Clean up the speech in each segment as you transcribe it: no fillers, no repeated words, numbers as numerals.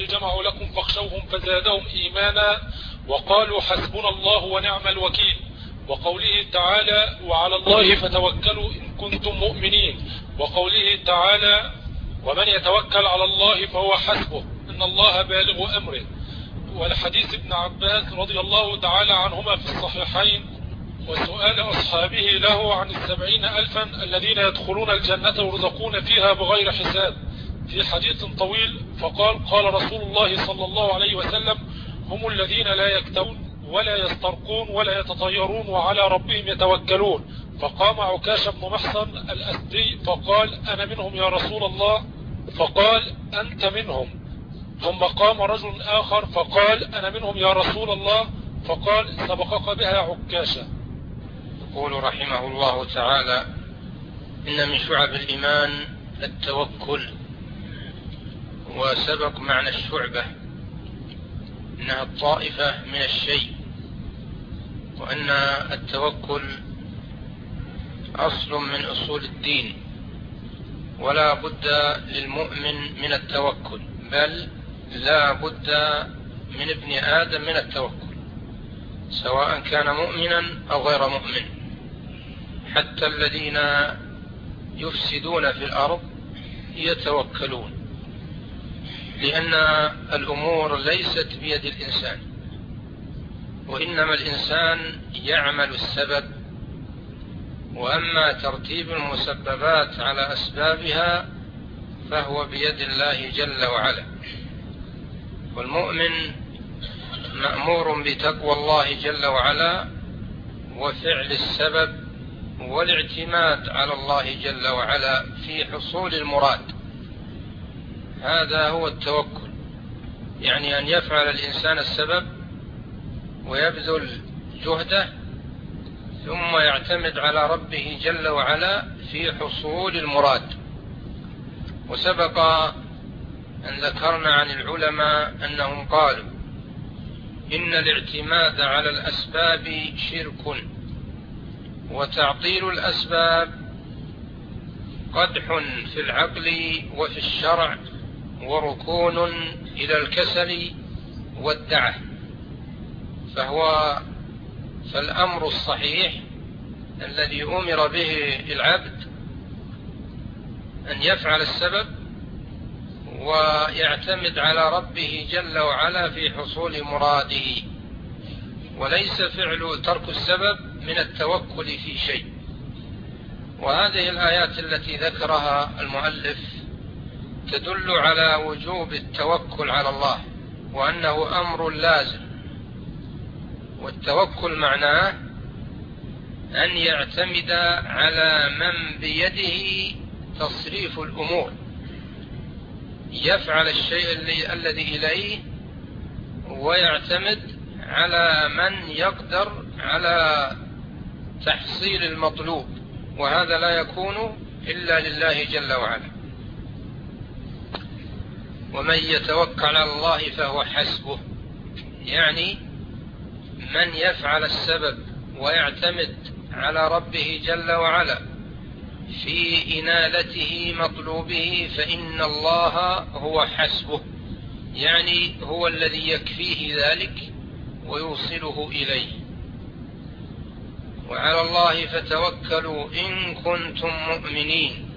جمعوا لكم فاخشوهم فزادهم إيمانا وقالوا حسبنا الله ونعم الوكيل. وقوله تعالى وعلى الله فتوكلوا إن كنتم مؤمنين. وقوله تعالى ومن يتوكل على الله فهو حسبه إن الله بالغ أمره. والحديث ابن عباس رضي الله تعالى عنهما في الصحيحين وسؤال أصحابه له عن 70,000 الذين يدخلون الجنة يرزقون فيها بغير حساب في حديث طويل، فقال قال رسول الله صلى الله عليه وسلم هم الذين لا يكتوون ولا يسترقون ولا يتطيرون وعلى ربهم يتوكلون. فقام عكاشة بن محصن الأسدي فقال أنا منهم يا رسول الله، فقال أنت منهم. ثم قام رجل آخر فقال أنا منهم يا رسول الله، فقال سبقك بها عكاشة. يقول رحمه الله تعالى إن من شعب الإيمان التوكل، وسبق معنى الشعبة إنها الطائفة من الشيء، وأن التوكل أصل من أصول الدين، ولا بد للمؤمن من التوكل، بل لا بد من ابن آدم من التوكل سواء كان مؤمنا أو غير مؤمن. حتى الذين يفسدون في الأرض يتوكلون، لأن الأمور ليست بيد الإنسان، وإنما الإنسان يعمل السبب، وأما ترتيب المسببات على أسبابها فهو بيد الله جل وعلا. والمؤمن مأمور بتقوى الله جل وعلا وفعل السبب والاعتماد على الله جل وعلا في حصول المراد. هذا هو التوكل، يعني أن يفعل الإنسان السبب ويبذل جهده ثم يعتمد على ربه جل وعلا في حصول المراد. وسبق أن ذكرنا عن العلماء أنهم قالوا إن الاعتماد على الأسباب شرك، وتعطيل الأسباب قدح في العقل وفي الشرع، وركون إلى الكسل والدعة. فالأمر الصحيح الذي أمر به العبد أن يفعل السبب ويعتمد على ربه جل وعلا في حصول مراده، وليس فعل ترك السبب من التوكل في شيء. وهذه الآيات التي ذكرها المؤلف تدل على وجوب التوكل على الله، وأنه أمر لازم. والتوكل معناه أن يعتمد على من بيده تصريف الأمور، يفعل الشيء الذي إليه ويعتمد على من يقدر على تحصيل المطلوب، وهذا لا يكون إلا لله جل وعلا. ومن يتوكل على الله فهو حسبه، يعني من يفعل السبب ويعتمد على ربه جل وعلا في إنالته مطلوبه فإن الله هو حسبه، يعني هو الذي يكفيه ذلك ويوصله إليه. وعلى الله فتوكلوا إن كنتم مؤمنين.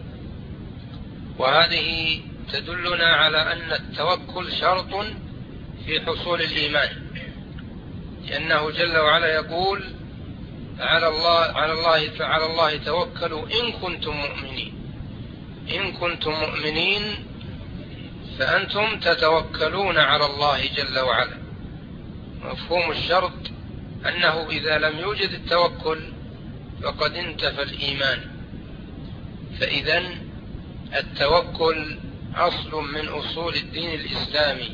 وهذه تدلنا على أن التوكل شرط في حصول الإيمان، لأنه جل وعلا يقول على الله توكلوا إن كنتم مؤمنين. إن كنتم مؤمنين فأنتم تتوكلون على الله جل وعلا. مفهوم الشرط أنه إذا لم يوجد التوكل فقد انتفى الإيمان. فإذن التوكل أصل من أصول الدين الإسلامي،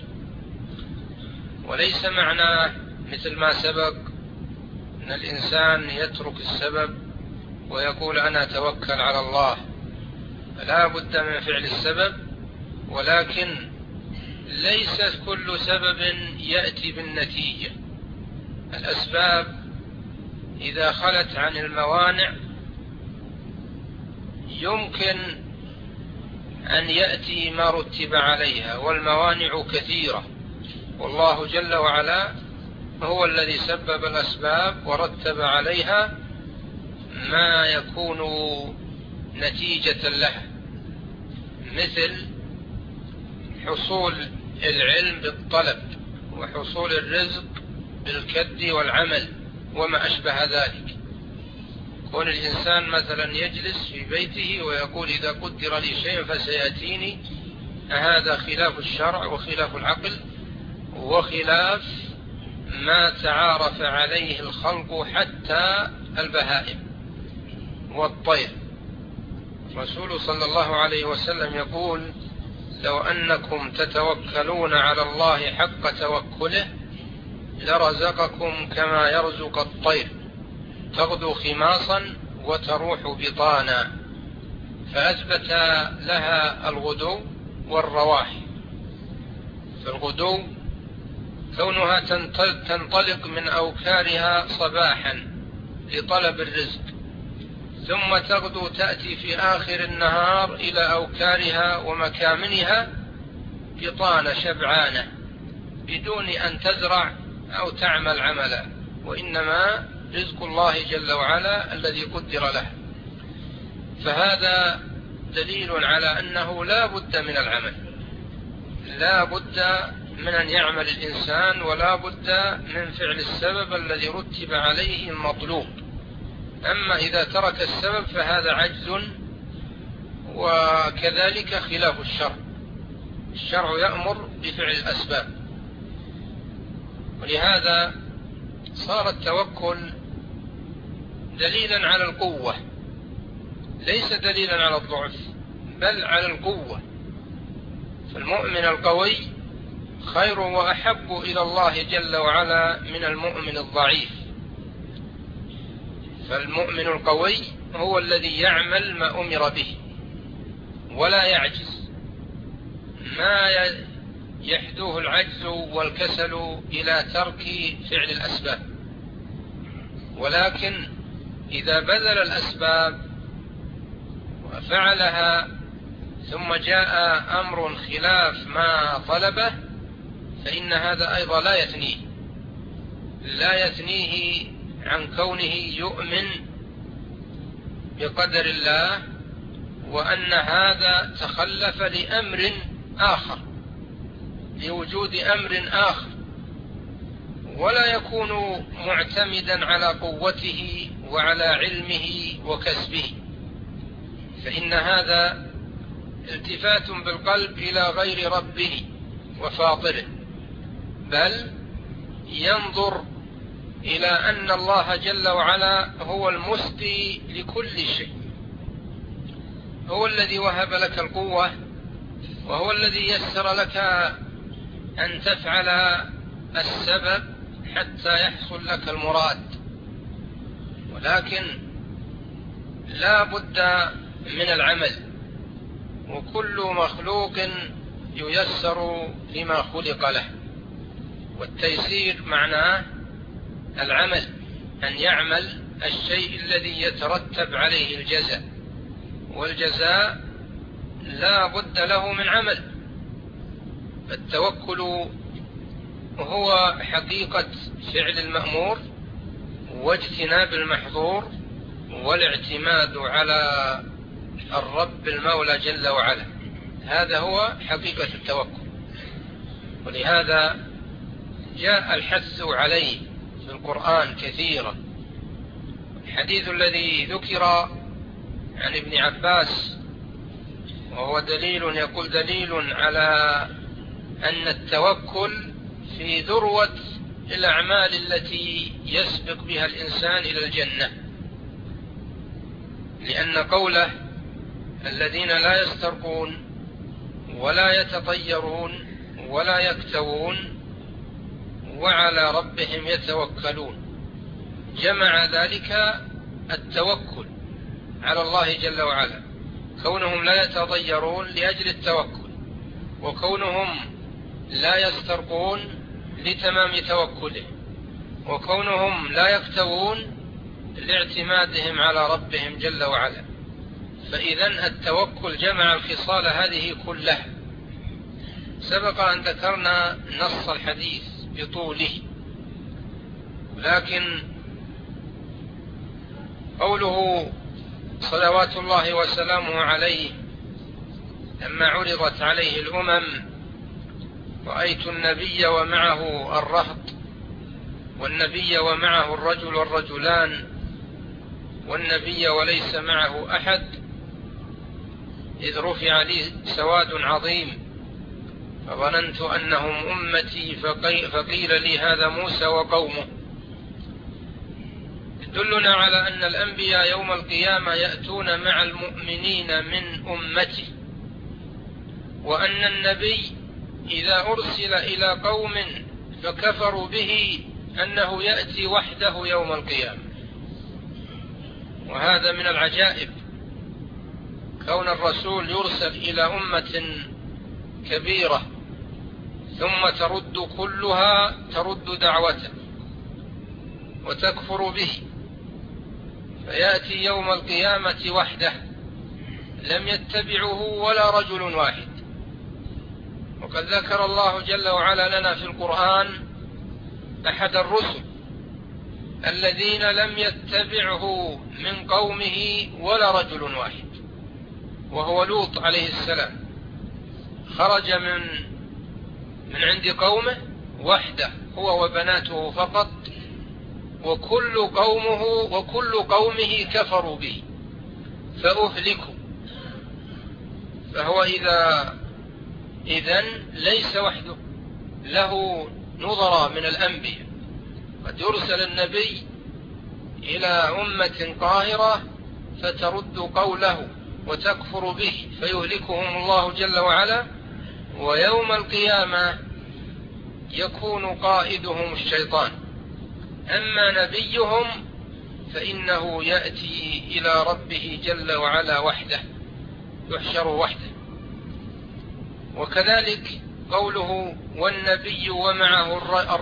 وليس معناه مثل ما سبق أن الإنسان يترك السبب ويقول أنا أتوكل على الله. لا بد من فعل السبب، ولكن ليس كل سبب يأتي بالنتيجة. الأسباب إذا خلت عن الموانع يمكن أن يأتي ما رتب عليها، والموانع كثيرة، والله جل وعلا هو الذي سبب الأسباب ورتب عليها ما يكون نتيجة لها، مثل حصول العلم بالطلب، وحصول الرزق بالكد والعمل، وما أشبه ذلك. كون الإنسان مثلا يجلس في بيته ويقول إذا قدر لي شيء فسيأتيني، هذا خلاف الشرع وخلاف العقل وخلاف ما تعارف عليه الخلق حتى البهائم والطير. الرسول صلى الله عليه وسلم يقول: لو أنكم تتوكلون على الله حق توكله لرزقكم كما يرزق الطير، تغدو خماصا وتروح بطانا. فأثبت لها الغدو والرواح. فالغدو كونها تنطلق من أوكارها صباحا لطلب الرزق، ثم تغدو تأتي في آخر النهار إلى أوكارها ومكامنها بطانة شبعانة بدون أن تزرع أو تعمل عملا، وإنما رزق الله جل وعلا الذي قدر له. فهذا دليل على أنه لا بد من العمل، لا بد من أن يعمل الإنسان، ولا بد من فعل السبب الذي رتب عليه المطلوب. أما إذا ترك السبب فهذا عجز، وكذلك خلاف الشرع. الشرع يأمر بفعل الأسباب، ولهذا صار التوكل دليلا على القوة، ليس دليلا على الضعف، بل على القوة. فالمؤمن القوي خير وأحب إلى الله جل وعلا من المؤمن الضعيف. فالمؤمن القوي هو الذي يعمل ما أمر به ولا يعجز، ما يحدوه العجز والكسل إلى ترك فعل الأسباب. ولكن إذا بذل الأسباب وفعلها ثم جاء أمر خلاف ما طلبه فإن هذا أيضا لا يثنيه عن كونه يؤمن بقدر الله، وأن هذا تخلف لأمر آخر، لوجود أمر آخر، ولا يكون معتمدا على قوته وعلى علمه وكسبه، فإن هذا التفات بالقلب إلى غير ربه وفاطره، بل ينظر إلى أن الله جل وعلا هو المسدي لكل شيء، هو الذي وهب لك القوة، وهو الذي يسر لك أن تفعل السبب حتى يحصل لك المراد. ولكن لا بد من العمل، وكل مخلوق ييسر لما خلق له، والتيسير معناه العمل، أن يعمل الشيء الذي يترتب عليه الجزاء، والجزاء لا بد له من عمل. فالتوكل هو حقيقة فعل المأمور واجتناب المحظور والاعتماد على الرب المولى جل وعلا، هذا هو حقيقة التوكل. ولهذا جاء الحث عليه في القرآن كثيرا. الحديث الذي ذكر عن ابن عباس وهو يقول دليل على أن التوكل في ذروة الأعمال التي يسبق بها الإنسان إلى الجنة، لأن قوله الذين لا يسترقون ولا يتطيرون ولا يكتوون وعلى ربهم يتوكلون، جمع ذلك التوكل على الله جل وعلا، كونهم لا يتطيرون لأجل التوكل، وكونهم لا يسترقون لتمام توكله، وكونهم لا يكتوون لاعتمادهم على ربهم جل وعلا. فإذا التوكل جمع الخصال هذه كلها. سبق أن ذكرنا نص الحديث بطوله، لكن قوله صلوات الله وسلامه عليه لما عرضت عليه الأمم: رأيت النبي ومعه الرهط، والنبي ومعه الرجل والرجلان، والنبي وليس معه أحد، إذ رفع لي سواد عظيم فظننت أنهم أمتي فقيل لي هذا موسى وقومه، يدلنا على أن الأنبياء يوم القيامة يأتون مع المؤمنين من أمته، وأن النبي إذا أرسل إلى قوم فكفروا به أنه يأتي وحده يوم القيامة. وهذا من العجائب، كون الرسول يرسل إلى أمة كبيرة ثم ترد دعوته وتكفر به، فيأتي يوم القيامة وحده لم يتبعه ولا رجل واحد. وقد ذكر الله جل وعلا لنا في القرآن أحد الرسل الذين لم يتبعه من قومه ولا رجل واحد، وهو لوط عليه السلام. خرج من عند قومه وحده هو وبناته فقط، وكل قومه كفروا به فأهلكوا. فهو إذن ليس وحده، له نظراء من الأنبياء. قد يرسل النبي إلى أمة قاهرة فترد قوله وتكفر به فيهلكهم الله جل وعلا، ويوم القيامة يكون قائدهم الشيطان. أما نبيهم فإنه يأتي إلى ربه جل وعلا وحده، يحشر وحده. وكذلك قوله والنبي ومعه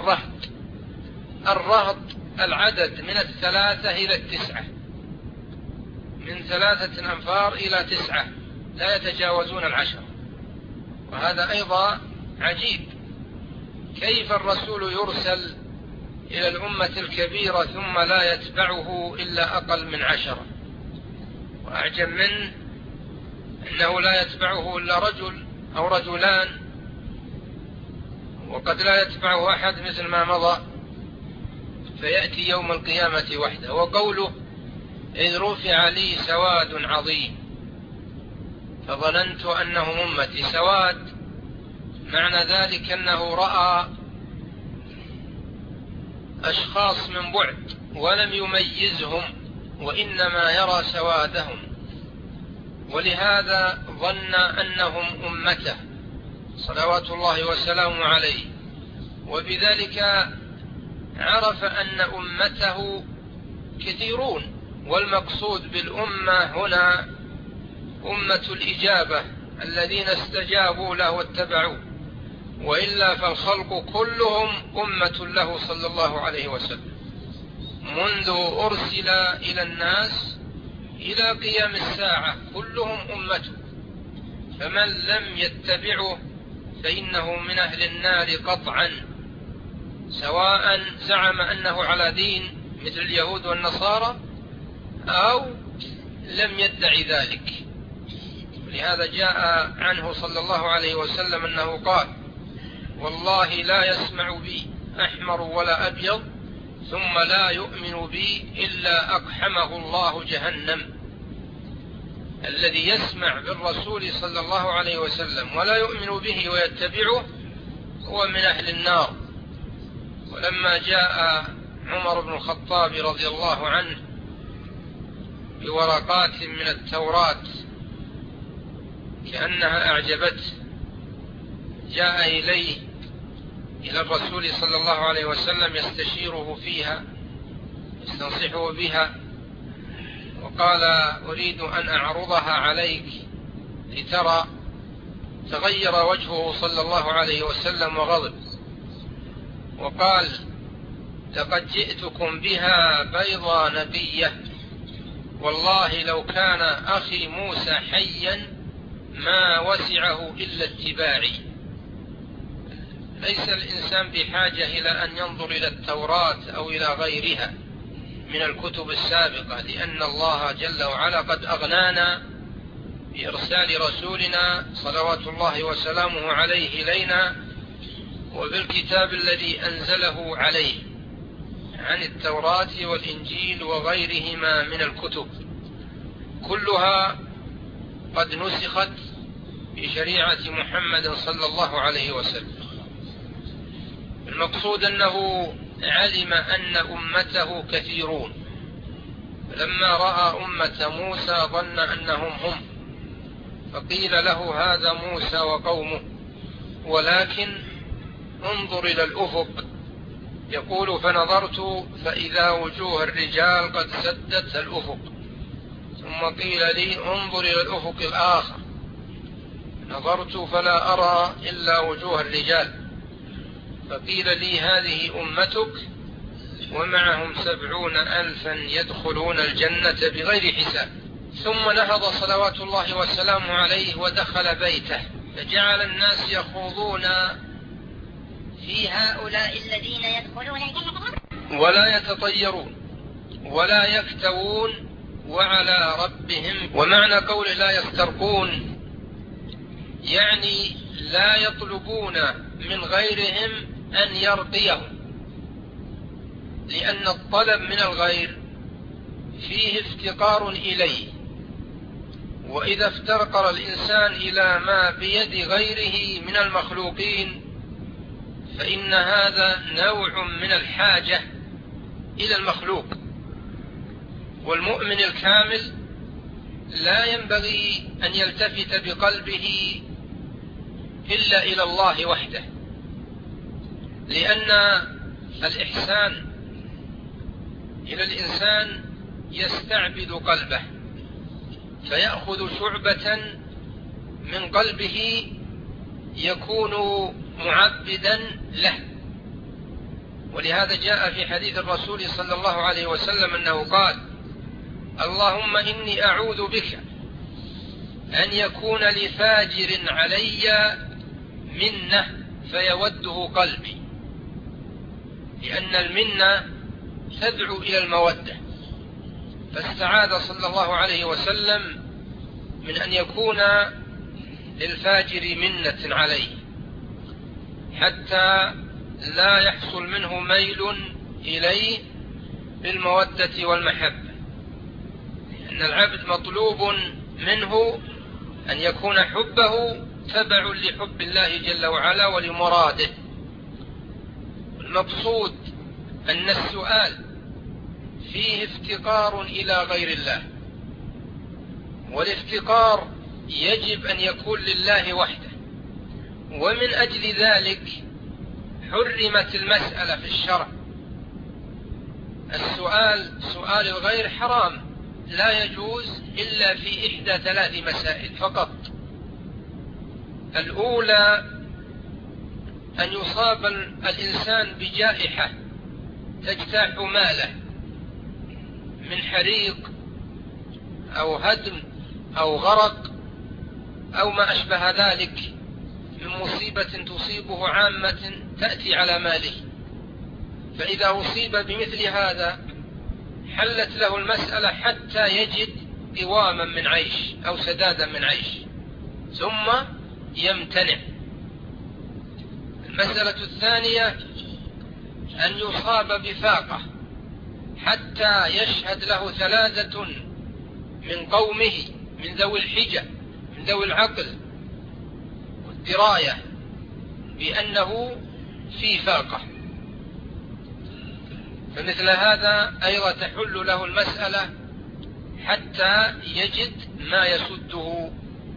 الرهط العدد من 3 إلى 9، من 3 أنفار إلى 9 لا يتجاوزون 10. وهذا أيضا عجيب، كيف الرسول يرسل إلى الأمة الكبيرة ثم لا يتبعه إلا أقل من 10؟ وأعجب منه أنه لا يتبعه إلا رجل أو رجلان، وقد لا يتبعه أحد مثل ما مضى، فيأتي يوم القيامة وحده. وقوله إذ رفع لي سواد عظيم فظننت أنهم أمتي، سواد معنى ذلك أنه رأى أشخاص من بعد ولم يميزهم، وإنما يرى سوادهم، ولهذا ظن أنهم أمته صلوات الله وسلامه عليه. وبذلك عرف أن أمته كثيرون، والمقصود بالأمة هنا أمة الإجابة الذين استجابوا له واتبعوه، وإلا فالخلق كلهم أمة له صلى الله عليه وسلم منذ أرسل إلى الناس إلى قيام الساعة، كلهم أمته. فمن لم يتبعه فإنه من أهل النار قطعا، سواء زعم أنه على دين مثل اليهود والنصارى أو لم يدعي ذلك. لهذا جاء عنه صلى الله عليه وسلم أنه قال: والله لا يسمع بي أحمر ولا أبيض ثم لا يؤمن بي إلا أقحمه الله جهنم. الذي يسمع بالرسول صلى الله عليه وسلم ولا يؤمن به ويتبعه هو من أهل النار. ولما جاء عمر بن الخطاب رضي الله عنه بورقات من التوراة كأنها أعجبته، جاء إلى الرسول صلى الله عليه وسلم يستشيره فيها، يستنصحه بها، وقال: أريد أن أعرضها عليك لترى. تغير وجهه صلى الله عليه وسلم وغضب وقال: لقد جئتكم بها بيضا نقية والله لو كان أخي موسى حيا ما وسعه إلا اتباعي. ليس الإنسان بحاجة إلى أن ينظر إلى التوراة أو إلى غيرها من الكتب السابقة، لأن الله جل وعلا قد أغنانا بإرسال رسولنا صلوات الله وسلامه عليه إلينا وبالكتاب الذي أنزله عليه عن التوراة والإنجيل وغيرهما من الكتب، كلها قد نسخت بشريعة محمد صلى الله عليه وسلم. المقصود أنه علم أن أمته كثيرون، فلما رأى أمة موسى ظن أنهم هم، فقيل له هذا موسى وقومه، ولكن انظر إلى الأفق. يقول فنظرت فإذا وجوه الرجال قد سدت الأفق، ثم قيل لي انظر إلى الأفق الآخر، نظرت فلا أرى إلا وجوه الرجال، فقيل لي هذه أمتك ومعهم 70,000 يدخلون الجنة بغير حساب. ثم نهض صلوات الله وسلامه عليه ودخل بيته، فجعل الناس يخوضون في هؤلاء الذين يدخلون الجنة ولا يتطيرون ولا يكتوون وعلى ربهم. ومعنى قول لا يسترقون يعني لا يطلبون من غيرهم أن يرقيهم، لأن الطلب من الغير فيه افتقار إليه، وإذا افتقر الإنسان إلى ما بيد غيره من المخلوقين فإن هذا نوع من الحاجة إلى المخلوق. والمؤمن الكامل لا ينبغي أن يلتفت بقلبه إلا إلى الله وحده، لأن الإحسان إلى الإنسان يستعبد قلبه، فيأخذ شعبة من قلبه يكون معبدا له. ولهذا جاء في حديث الرسول صلى الله عليه وسلم أنه قال اللهم إني أعوذ بك أن يكون لفاجر علي منة فيوده قلبي، لأن المنة تدعو إلى المودة، فاستعاذ صلى الله عليه وسلم من أن يكون للفاجر منة عليه حتى لا يحصل منه ميل إليه بالمودة والمحبة، لأن العبد مطلوب منه أن يكون حبه تبع لحب الله جل وعلا ولمراده. المقصود أن السؤال فيه افتقار إلى غير الله، والافتقار يجب أن يكون لله وحده، ومن أجل ذلك حرمت المسألة في الشرع. السؤال سؤال الغير حرام، لا يجوز إلا في إحدى 3 مسائل فقط. الأولى أن يصاب الإنسان بجائحة تجتاح ماله من حريق أو هدم أو غرق أو ما أشبه ذلك من مصيبة تصيبه عامة تأتي على ماله، فإذا أصيب بمثل هذا حلت له المسألة حتى يجد قواما من عيش أو سدادا من عيش ثم يمتنع. المسألة الثانية أن يصاب بفاقة حتى يشهد له 3 من قومه من ذوي الحجة من ذوي العقل والدراية بأنه في فاقة، فمثل هذا أيضا تحل له المسألة حتى يجد ما يسده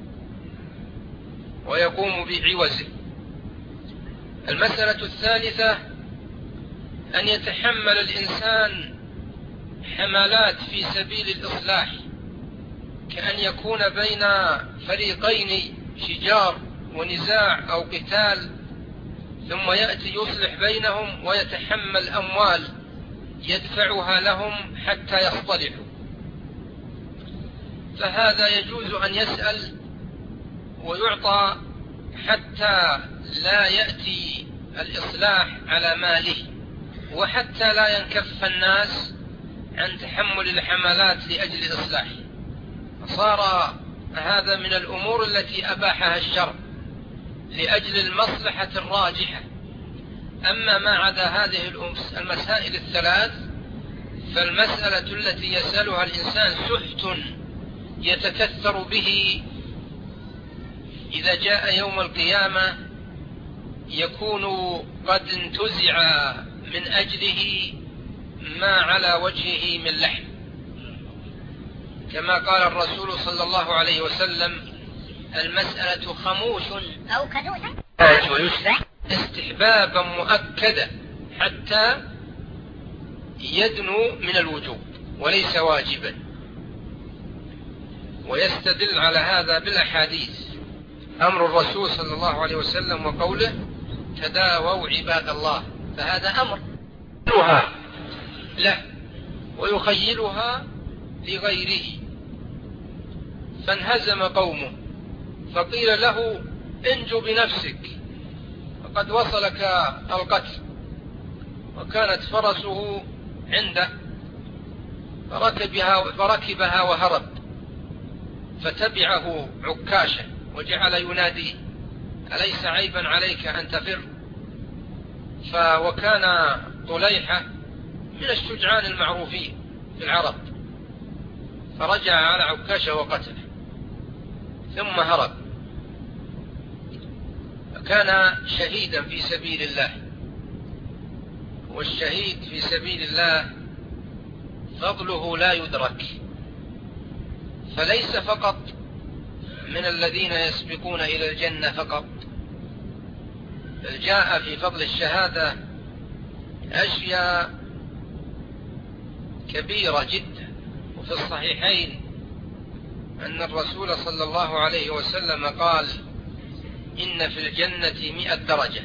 ويقوم بعوزه. المسألة الثالثة أن يتحمل الإنسان حملات في سبيل الإصلاح، كأن يكون بين فريقين شجار ونزاع أو قتال، ثم يأتي يصلح بينهم ويتحمل أموال يدفعها لهم حتى يصطلحوا، فهذا يجوز أن يسأل ويعطى حتى لا يأتي الإصلاح على ماله، وحتى لا ينكف الناس عن تحمل الحملات لأجل إصلاحه. صار هذا من الأمور التي أباحها الشرع لأجل المصلحة الراجحة. أما ما عدا هذه المسائل الثلاث فالمسألة التي يسألها الإنسان سحت يتكثر به إذا جاء يوم القيامة يكون قد انتزع من أجله ما على وجهه من لحم، كما قال الرسول صلى الله عليه وسلم: المسألة خموش أو كدوسة استحبابا مؤكدا حتى يدنو من الوجوب وليس واجبا. ويستدل على هذا بالأحاديث، أمر الرسول صلى الله عليه وسلم وقوله: تداووا عباد الله، فهذا أمر له ويخيلها لغيره. فانهزم قومه فقيل له: انجو بنفسك فقد وصلك القتل، وكانت فرسه عنده فركبها وهرب، فتبعه عكاشة وجعل ينادي: أليس عيبا عليك أن تفر؟ وكان طليحة من الشجعان المعروفين في العرب، فرجع على عكاشة وقتله ثم هرب، فكان شهيدا في سبيل الله. والشهيد في سبيل الله فضله لا يدرك، فليس فقط من الذين يسبقون إلى الجنة فقط، بل جاء في فضل الشهادة أشياء كبيرة جدا. وفي الصحيحين أن الرسول صلى الله عليه وسلم قال: إن في الجنة 100 درجة،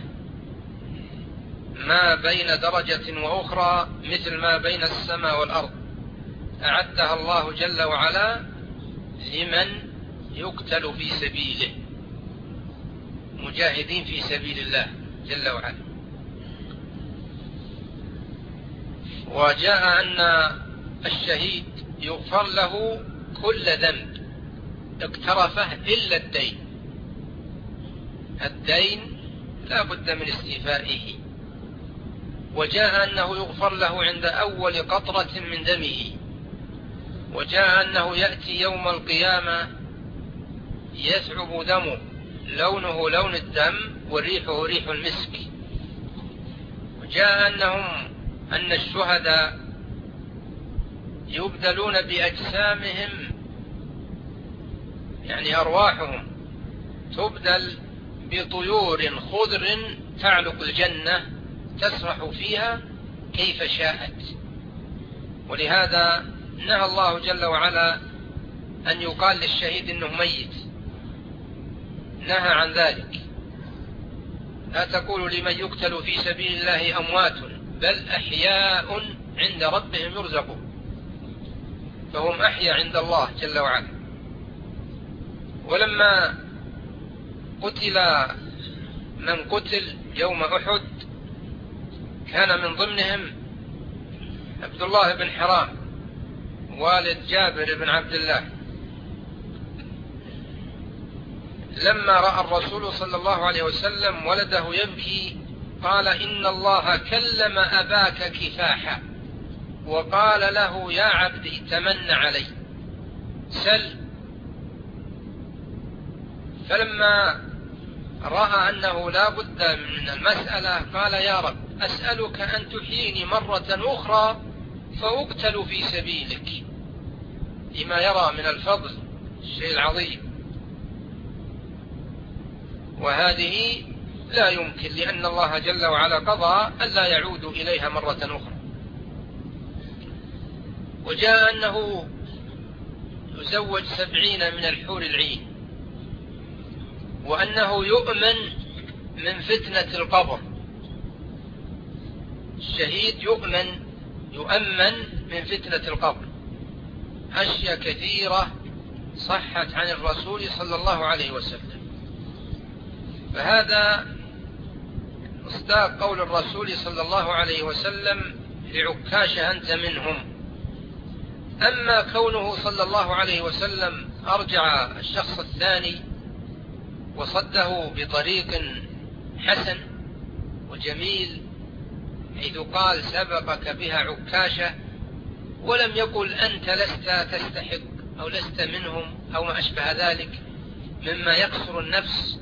ما بين درجة وأخرى مثل ما بين السماء والأرض، أعدها الله جل وعلا لمن يقتل في سبيله، مجاهدين في سبيل الله جل وعلا. وجاء أن الشهيد يغفر له كل ذنب اقترفه إلا الدين. الدين لا بد من استيفائه. وجاء أنه يغفر له عند أول قطرة من دمه. وجاء أنه يأتي يوم القيامة يثعب دمه، لونه لون الدم وريحه ريح المسك. وجاء أن الشهداء يبدلون بأجسامهم، يعني أرواحهم تبدل بطيور خضر تعلق الجنة تسرح فيها كيف شاءت. ولهذا نهى الله جل وعلا أن يقال للشهيد إنه ميت، نهى عن ذلك. لا تقولوا لمن يقتل في سبيل الله أموات بل أحياء عند ربهم يرزقون، فهم أحيا عند الله جل وعلا. ولما قتل من قتل يوم أحد كان من ضمنهم عبد الله بن حرام والد جابر بن عبد الله. لما رأى الرسول صلى الله عليه وسلم ولده يبكي قال: إن الله كلم أباك كفاحا وقال له: يا عبدي تمن علي سل. فلما رأى أنه لا بد من المسألة قال: يا رب أسألك أن تحييني مرة أخرى فأقتل في سبيلك، لما يرى من الفضل الشيء العظيم. وهذه لا يمكن، لأن الله جل وعلا قضى ألا يعود إليها مرة أخرى. وجاء أنه يزوج 70 من الحور العين، وأنه يؤمن من فتنة القبر. الشهيد يؤمن من فتنة القبر. أشياء كثيرة صحت عن الرسول صلى الله عليه وسلم. فهذا مصداق قول الرسول صلى الله عليه وسلم لعكاشة أنت منهم. أما كونه صلى الله عليه وسلم أرجع الشخص الثاني وصده بطريق حسن وجميل، حيث قال سبقك بها عكاشة، ولم يقل أنت لست تستحق أو لست منهم أو ما أشبه ذلك مما يكسر النفس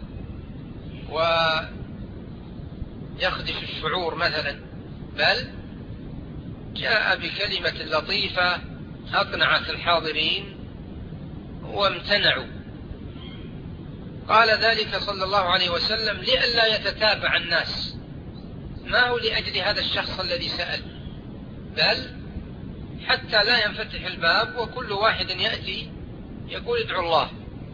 ويخدش الشعور مثلا، بل جاء بكلمة لطيفة أقنعت الحاضرين وامتنعوا. قال ذلك صلى الله عليه وسلم لئلا يتتابع الناس، ما هو لأجل هذا الشخص الذي سأل، بل حتى لا ينفتح الباب وكل واحد يأتي يقول ادعو الله.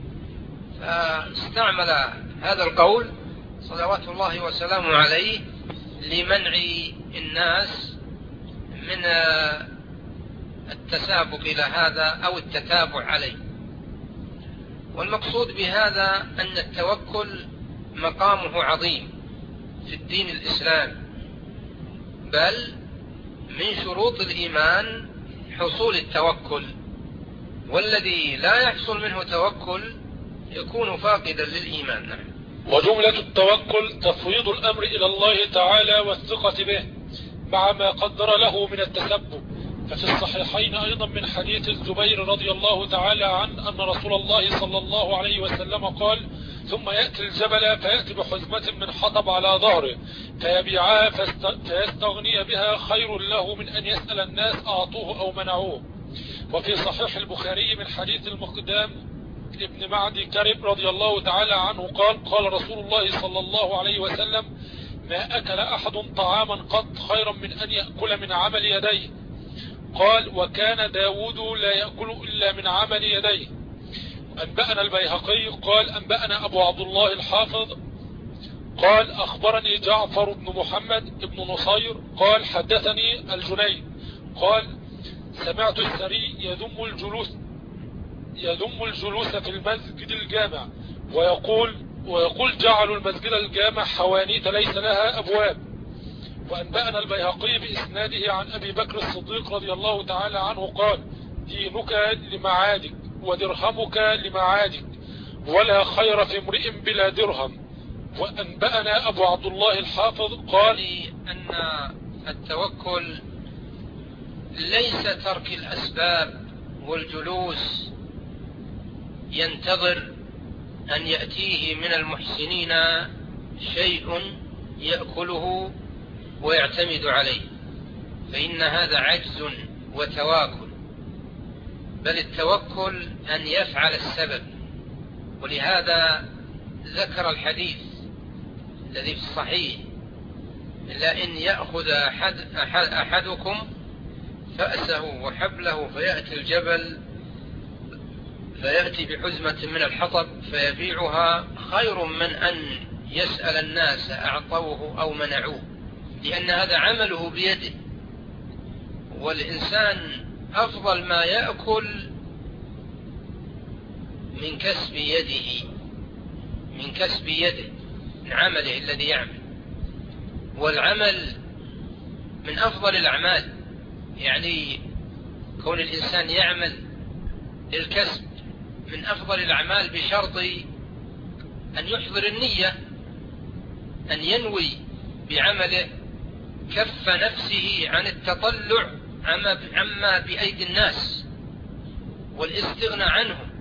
فاستعمل هذا القول صلوات الله وسلامه عليه لمنع الناس من التسابق إلى هذا أو التتابع عليه. والمقصود بهذا أن التوكل مقامه عظيم في الدين الإسلامي، بل من شروط الإيمان حصول التوكل، والذي لا يحصل منه توكل يكون فاقدا للإيمان. وجملة التوكل تفويض الأمر إلى الله تعالى والثقة به مع ما قدر له من التسبب. ففي الصحيحين أيضا من حديث الزبير رضي الله تعالى عنه أن رسول الله صلى الله عليه وسلم قال: ثم يأتي الجبل فيأتي بحزمة من حطب على ظهره فيبيعها فيستغني بها خير له من أن يسأل الناس أعطوه أو منعوه. وفي صحيح البخاري من حديث المقدام ابن معدي كرب رضي الله تعالى عنه قال رسول الله صلى الله عليه وسلم: ما أكل أحد طعاما قط خيرا من أن يأكل من عمل يديه. قال: وكان داود لا يأكل إلا من عمل يديه. أنبأنا البيهقي قال: أنبأنا أبو عبد الله الحافظ قال: أخبرني جعفر بن محمد بن نصير قال: حدثني الجنيد قال: سمعت السري يذم الجلوس في المسجد الجامع ويقول جعلوا المسجد الجامع حوانيت ليس لها أبواب. وأنبأنا البيهقي بإسناده عن أبي بكر الصديق رضي الله تعالى عنه قال: دينك لمعادك ودرهمك لمعادك ولا خير في امرئ بلا درهم. وأنبأنا أبو عبد الله الحافظ قال: أن التوكل ليس ترك الأسباب والجلوس ينتظر أن يأتيه من المحسنين شيء يأكله ويعتمد عليه، فإن هذا عجز وتواكل، بل التوكل أن يفعل السبب. ولهذا ذكر الحديث الذي في الصحيح: لئن يأخذ أحدكم فأسه وحبله فيأتي الجبل فيأتي بحزمة من الحطب فيبيعها خير من أن يسأل الناس أعطوه أو منعوه، لأن هذا عمله بيده. والإنسان أفضل ما يأكل من كسب يده، من عمله الذي يعمل. والعمل من أفضل الأعمال، يعني كون الإنسان يعمل للكسب من أفضل الأعمال بشرط أن يحضر النية، أن ينوي بعمله كف نفسه عن التطلع عما بأيدي الناس والاستغناء عنهم،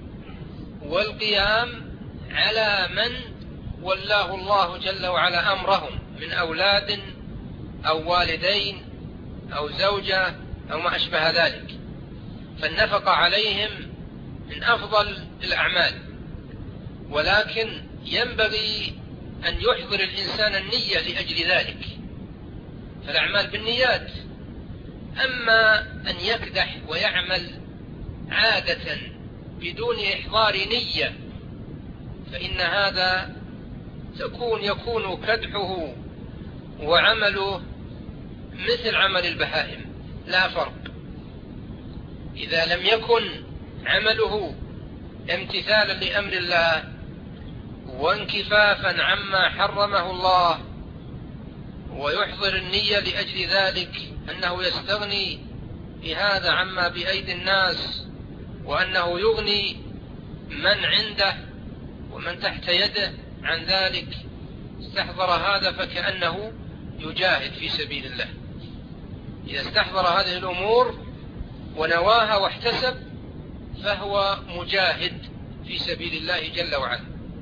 والقيام على من ولاه الله جل وعلا أمرهم من أولاد أو والدين أو زوجة أو ما أشبه ذلك، فالنفقة عليهم من أفضل الأعمال. ولكن ينبغي أن يحضر الإنسان النية لأجل ذلك، فالأعمال بالنيات. أما أن يكدح ويعمل عادة بدون إحضار نية فإن هذا يكون كدحه وعمله مثل عمل البهائم، لا فرق. إذا لم يكن عمله امتثالا لأمر الله وانكفافا عما حرمه الله، ويحضر النية لأجل ذلك أنه يستغني بهذا عما بأيدي الناس، وأنه يغني من عنده ومن تحت يده عن ذلك، استحضر هذا فكأنه يجاهد في سبيل الله. إذا استحضر هذه الأمور ونواها واحتسب فهو مجاهد في سبيل الله جل وعلا،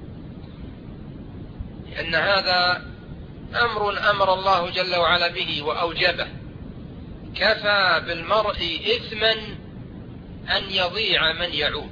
لأن هذا أمر الله جل وعلا به وأوجبه. كفى بالمرء إثما أن يضيع من يعول.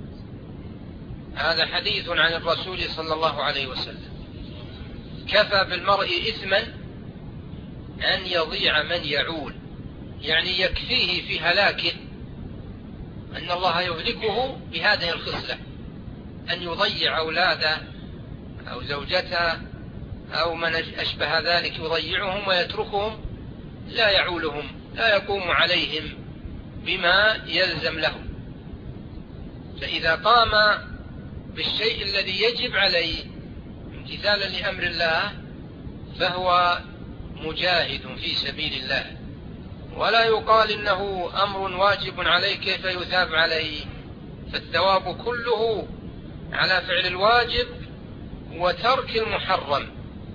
هذا حديث عن الرسول صلى الله عليه وسلم. كفى بالمرء إثما أن يضيع من يعول، يعني يكفيه في هلاكه أن الله يهلكه بهذه الخصلة، أن يضيع أولاده أو زوجته أو من أشبه ذلك، يضيعهم ويتركهم لا يعولهم، لا يقوم عليهم بما يلزم لهم. فإذا قام بالشيء الذي يجب عليه امتثالا لأمر الله فهو مجاهد في سبيل الله، ولا يقال إنه أمر واجب عليه كيف يثاب عليه، فالثواب كله على فعل الواجب وترك المحرم.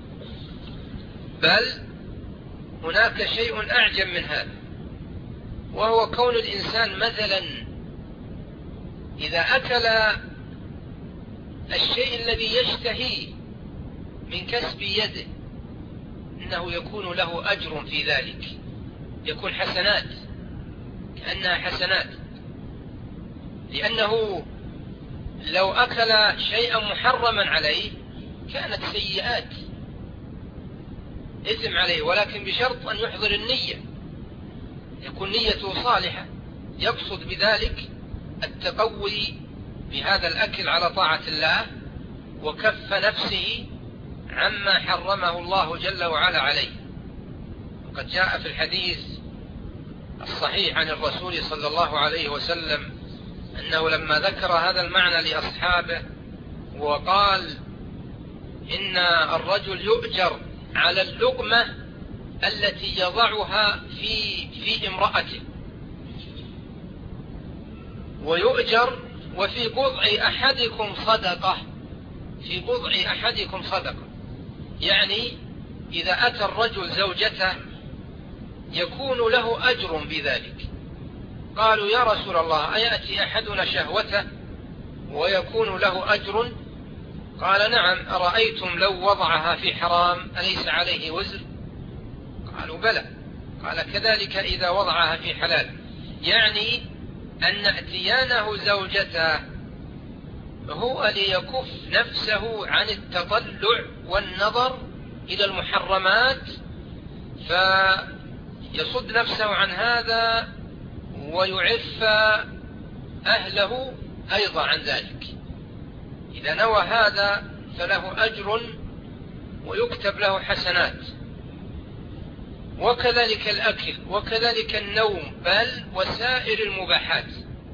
بل هناك شيء أعجب من هذا، وهو كون الإنسان مثلا إذا أكل الشيء الذي يشتهيه من كسب يده إنه يكون له أجر في ذلك، يكون حسنات، كأنها حسنات، لأنه لو أكل شيئا محرما عليه كانت سيئات، إثم عليه، ولكن بشرط أن يحضر النية، يكون نيته صالحة، يقصد بذلك التقوي بهذا الأكل على طاعة الله وكف نفسه عما حرمه الله جل وعلا عليه. وقد جاء في الحديث الصحيح عن الرسول صلى الله عليه وسلم أنه لما ذكر هذا المعنى لأصحابه وقال إن الرجل يؤجر على اللقمة التي يضعها في امرأته، ويؤجر وفي بضع أحدكم صدقة، في بضع أحدكم صدقة، يعني إذا أتى الرجل زوجته يكون له أجر بذلك. قالوا يا رسول الله أيأتي أحدنا شهوته ويكون له أجر؟ قال نعم، أرأيتم لو وضعها في حرام أليس عليه وزر؟ قالوا بلى. قال كذلك إذا وضعها في حلال، يعني أن اتيانه زوجته هو ليكف نفسه عن التطلع والنظر إلى المحرمات، فيصد نفسه عن هذا ويعف أهله أيضا عن ذلك. إذا نوى هذا فله أجر ويكتب له حسنات. وكذلك الأكل وكذلك النوم، بل وسائر المباحات،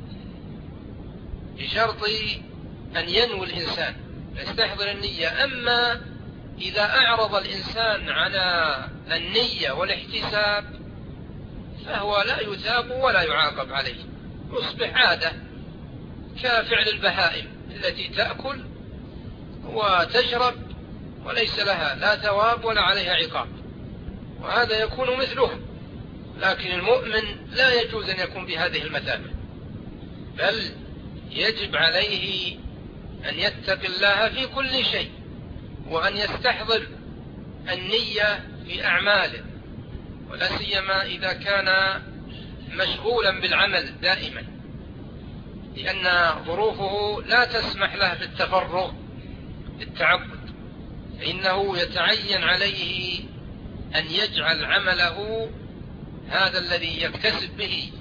بشرط أن ينوي الإنسان يستحضر النية. أما إذا أعرض الإنسان على النية والاحتساب فهو لا يثاب ولا يعاقب عليه، يصبح عادة كفعل البهائم التي تأكل وتشرب وليس لها لا ثواب ولا عليها عقاب، وهذا يكون مثله. لكن المؤمن لا يجوز أن يكون بهذه المثابة، بل يجب عليه أن يتقي الله في كل شيء، وأن يستحضر النية في أعماله، ولا سيما إذا كان مشغولا بالعمل دائما، لأن ظروفه لا تسمح له بالتفرغ بالتعبد، فإنه يتعين عليه أن يجعل عمله هذا الذي يكتسب به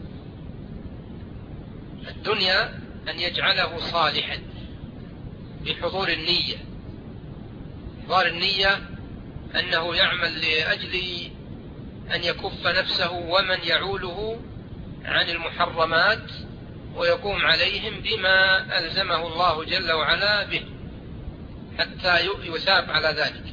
الدنيا أن يجعله صالحا بحضور النية. حضور النية أنه يعمل لأجل أن يكف نفسه ومن يعوله عن المحرمات ويقوم عليهم بما ألزمه الله جل وعلا به حتى يثاب على ذلك.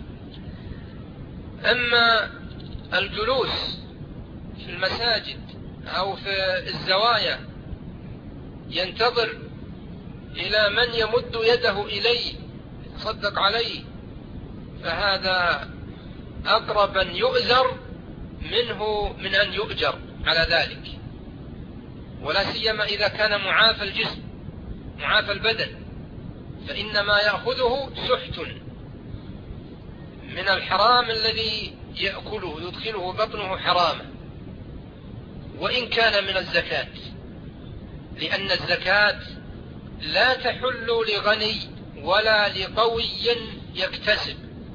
أما الجلوس في المساجد أو في الزوايا ينتظر إلى من يمد يده إليه يتصدق عليه، فهذا أقرب أن يؤزر منه من أن يؤجر على ذلك، ولا سيما إذا كان معافى الجسم معافى البدن، فإنما يأخذه سحت من الحرام الذي يأكله يدخله بطنه حراما، وإن كان من الزكاة، لأن الزكاة لا تحل لغني ولا لقوي يكتسب،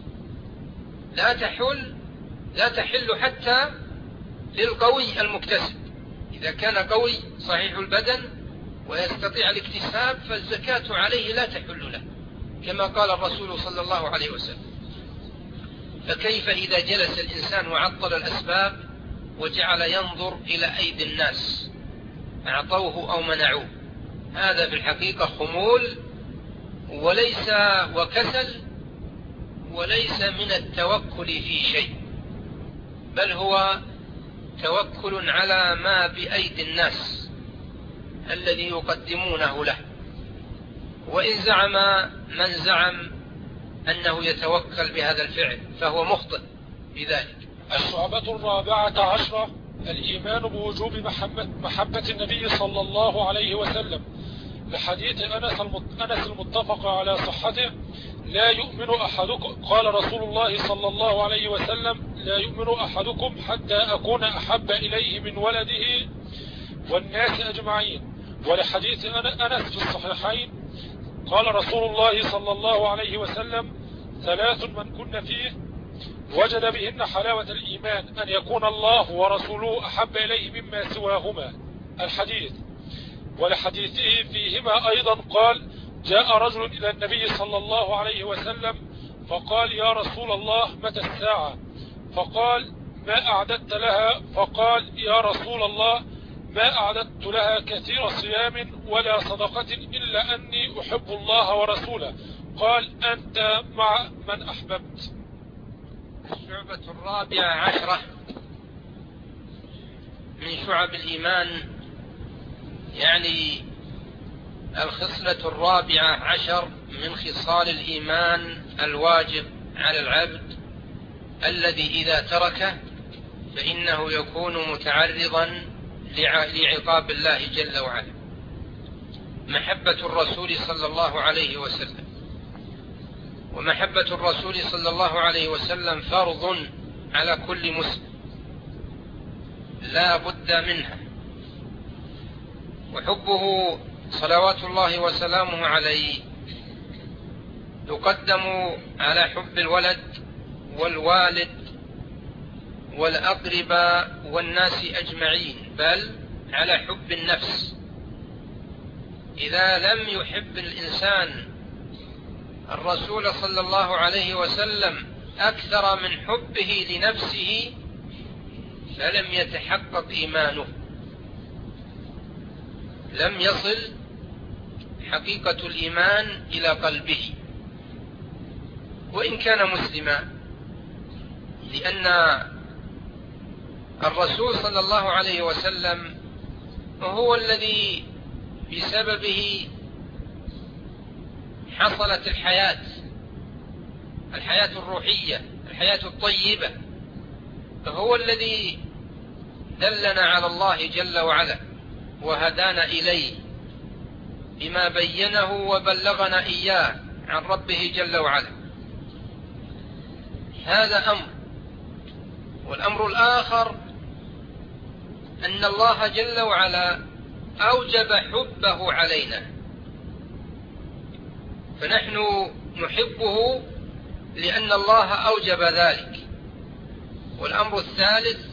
لا تحل حتى للقوي المكتسب. إذا كان قوي صحيح البدن ويستطيع الاكتساب فالزكاة عليه لا تحل له، كما قال الرسول صلى الله عليه وسلم. فكيف إذا جلس الإنسان وعطل الأسباب وجعل ينظر إلى أيدي الناس أعطوه أو منعوه؟ هذا في الحقيقة خمول وليس وكسل وليس من التوكل في شيء، بل هو توكل على ما بأيدي الناس الذي يقدمونه له. وإن زعم من زعم أنه يتوكل بهذا الفعل فهو مخطئ بذلك. الشعبة 14 الإيمان بوجوب محبة النبي صلى الله عليه وسلم، لحديث أنس المتفق على صحته: لا يؤمن أحدكم، قال رسول الله صلى الله عليه وسلم: لا يؤمن أحدكم حتى أكون أحب إليه من ولده والناس أجمعين. ولحديث أنس في الصحيحين قال رسول الله صلى الله عليه وسلم: 3 من كن فيه وجد بهن حلاوة الإيمان، أن يكون الله ورسوله أحب إليه مما سواهما. الحديث. ولحديثه فيهما أيضا قال: جاء رجل إلى النبي صلى الله عليه وسلم فقال: يا رسول الله متى الساعة؟ فقال: ما أعددت لها؟ فقال: يا رسول الله ما أعددت لها كثير صيام ولا صدقة إلا أني أحب الله ورسوله. قال: أنت مع من أحببت. الشعبة 14 من شعب الإيمان، يعني الخصلة 14 من خصال الإيمان الواجب على العبد، الذي إذا تركه فإنه يكون متعرضا لعقاب الله جل وعلا. محبة الرسول صلى الله عليه وسلم، ومحبة الرسول صلى الله عليه وسلم فرض على كل مسلم لا بد منها، وحبه صلوات الله وسلامه عليه يقدم على حب الولد والوالد والأقرباء والناس أجمعين، بل على حب النفس. إذا لم يحب الإنسان الرسول صلى الله عليه وسلم أكثر من حبه لنفسه فلم يتحقق إيمانه، لم يصل حقيقة الإيمان إلى قلبه وإن كان مسلما، لأن الرسول صلى الله عليه وسلم هو الذي بسببه حصلت الحياة الروحية، الحياة الطيبة، فهو الذي دلنا على الله جل وعلا وهدانا إليه بما بينه وبلغنا إياه عن ربه جل وعلا. هذا أمر. والأمر الآخر أن الله جل وعلا أوجب حبه علينا، فنحن نحبه لأن الله أوجب ذلك. والأمر الثالث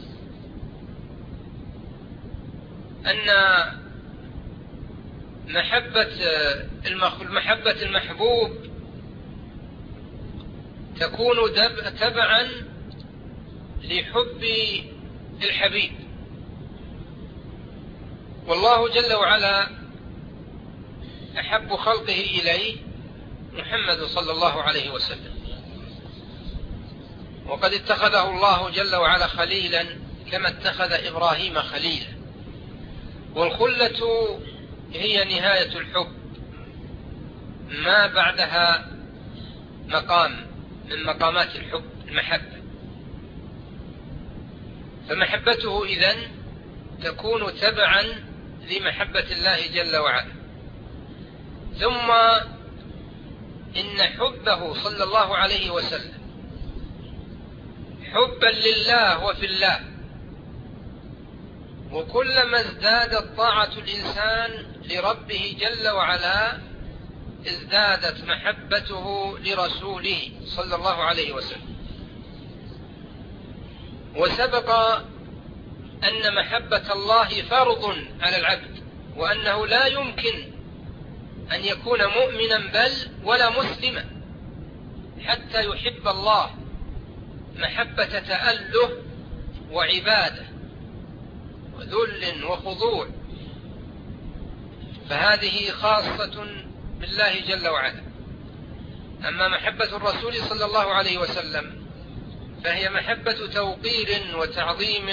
أن محبة المحبوب تكون تبعا لحب الحبيب، والله جل وعلا أحب خلقه إليه محمد صلى الله عليه وسلم، وقد اتخذه الله جل وعلا خليلا كما اتخذ إبراهيم خليلا. والخلة هي نهاية الحب، ما بعدها مقام من مقامات الحب المحبة. فمحبته إذن تكون تبعا لمحبة الله جل وعلا. ثم إن حبه صلى الله عليه وسلم حبا لله وفي الله، وكلما ازدادت طاعة الإنسان لربه جل وعلا ازدادت محبته لرسوله صلى الله عليه وسلم. وسبق أن محبة الله فرض على العبد، وأنه لا يمكن أن يكون مؤمنا بل ولا مسلما حتى يحب الله محبة تأله وعبادة وذل وخضوع، فهذه خاصة بالله جل وعلا. أما محبة الرسول صلى الله عليه وسلم فهي محبة توقير وتعظيم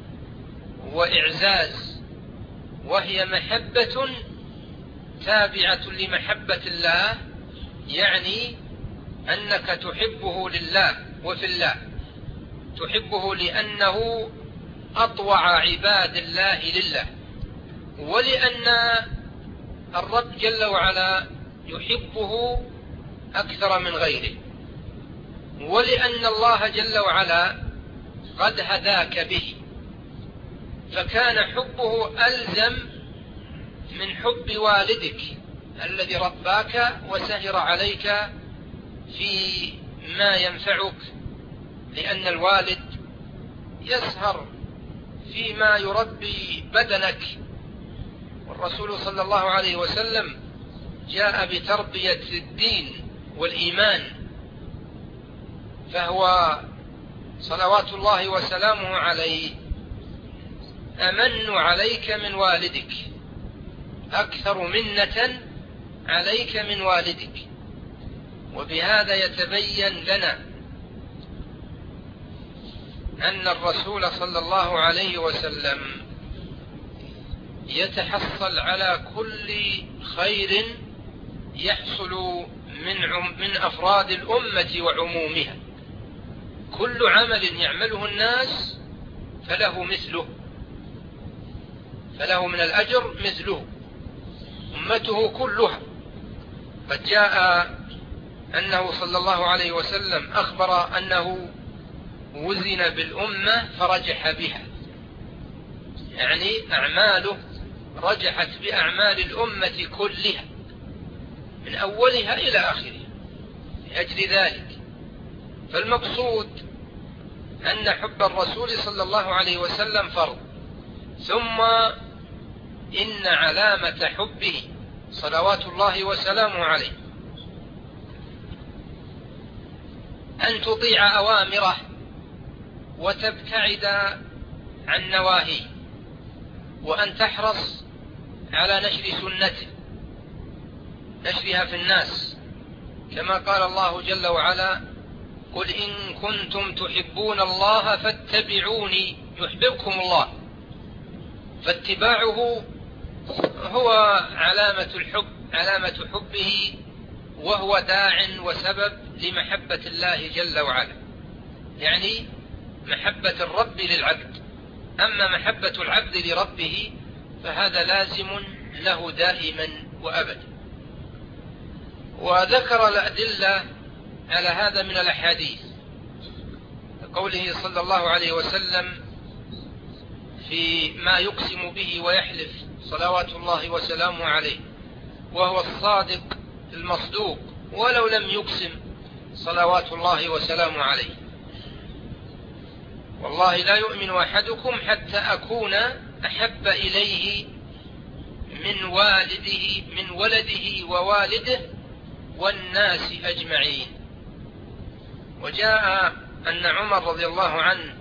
وإعزاز، وهي محبة تابعة لمحبة الله، يعني أنك تحبه لله وفي الله، تحبه لأنه أطوع عباد الله لله، ولأن الرب جل وعلا يحبه أكثر من غيره، ولأن الله جل وعلا قد هداك به، فكان حبه ألزم من حب والدك الذي رباك وسهر عليك في ما ينفعك، لأن الوالد يسهر فيما يربي بدنك. والرسول صلى الله عليه وسلم جاء بتربية الدين والإيمان، فهو صلوات الله وسلامه عليه أمن عليك من والدك، أكثر منة عليك من والدك. وبهذا يتبين لنا أن الرسول صلى الله عليه وسلم يتحصل على كل خير يحصل من أفراد الأمة وعمومها. كل عمل يعمله الناس فله مثله، فله من الأجر مثله أمته كلها. قد جاء أنه صلى الله عليه وسلم أخبر أنه وزن بالأمة فرجح بها، يعني أعماله رجحت بأعمال الأمة كلها من أولها إلى آخرها لأجل ذلك. فالمقصود أن حب الرسول صلى الله عليه وسلم فرض. ثم إن علامة حبه صلوات الله وسلامه عليه أن تطيع أوامره وتبتعد عن نواهيه، وأن تحرص على نشر سنته، نشرها في الناس، كما قال الله جل وعلا: قل إن كنتم تحبون الله فاتبعوني يحببكم الله. فاتباعه هو علامة الحب، علامة حبه، وهو داع وسبب لمحبة الله جل وعلا، يعني محبة الرب للعبد. أما محبة العبد لربه فهذا لازم له دائما وأبدا. وذكر الأدلة على هذا من الأحاديث، قوله صلى الله عليه وسلم في ما يقسم به ويحلف صلوات الله وسلامه عليه، وهو الصادق المصدوق ولو لم يقسم صلوات الله وسلامه عليه: والله لا يؤمن أحدكم حتى أكون أحب إليه من ولده ووالده والناس أجمعين. وجاء أن عمر رضي الله عنه